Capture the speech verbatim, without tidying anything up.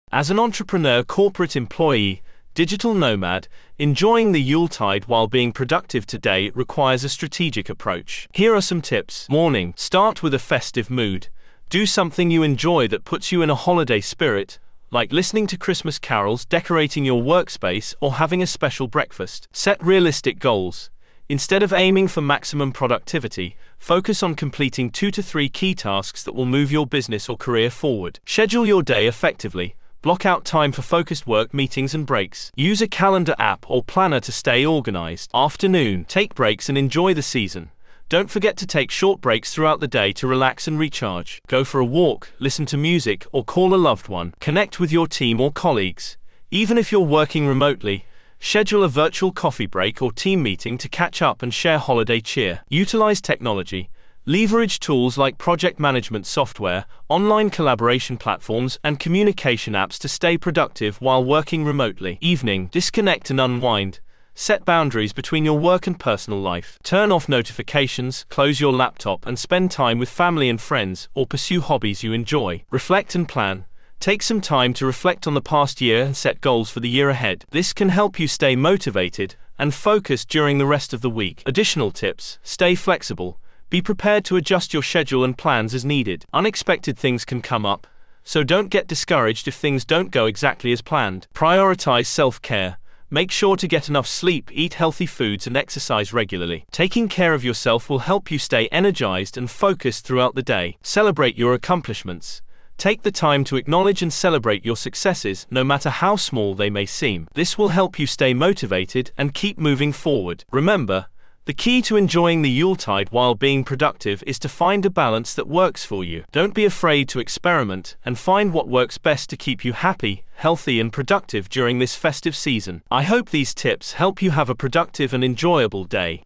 As an entrepreneur, corporate employee, digital nomad, enjoying the Yuletide while being productive today requires a strategic approach. Here are some tips. Morning. Start with a festive mood. Do something you enjoy that puts you in a holiday spirit, like listening to Christmas carols, decorating your workspace, or having a special breakfast. Set realistic goals. Instead of aiming for maximum productivity, focus on completing two to three key tasks that will move your business or career forward. Schedule your day effectively. Block out time for focused work, meetings, and breaks. Use a calendar app or planner to stay organized. Afternoon. Take breaks and enjoy the season. Don't forget to take short breaks throughout the day to relax and recharge. Go for a walk, listen to music, or call a loved one. Connect with your team or colleagues. Even if you're working remotely, schedule a virtual coffee break or team meeting to catch up and share holiday cheer. Utilize technology. Leverage tools like project management software, online collaboration platforms, and communication apps to stay productive while working remotely. Evening. Disconnect and unwind. Set boundaries between your work and personal life. Turn off notifications, close your laptop, and spend time with family and friends, or pursue hobbies you enjoy. Reflect and plan. Take some time to reflect on the past year and set goals for the year ahead. This can help you stay motivated and focused during the rest of the week. Additional tips. Stay flexible. Be prepared to adjust your schedule and plans as needed. Unexpected things can come up, so don't get discouraged if things don't go exactly as planned. Prioritize self-care. Make sure to get enough sleep, eat healthy foods, and exercise regularly. Taking care of yourself will help you stay energized and focused throughout the day. Celebrate your accomplishments. Take the time to acknowledge and celebrate your successes, no matter how small they may seem. This will help you stay motivated and keep moving forward. Remember, the key to enjoying the Yuletide while being productive is to find a balance that works for you. Don't be afraid to experiment and find what works best to keep you happy, healthy, and productive during this festive season. I hope these tips help you have a productive and enjoyable day.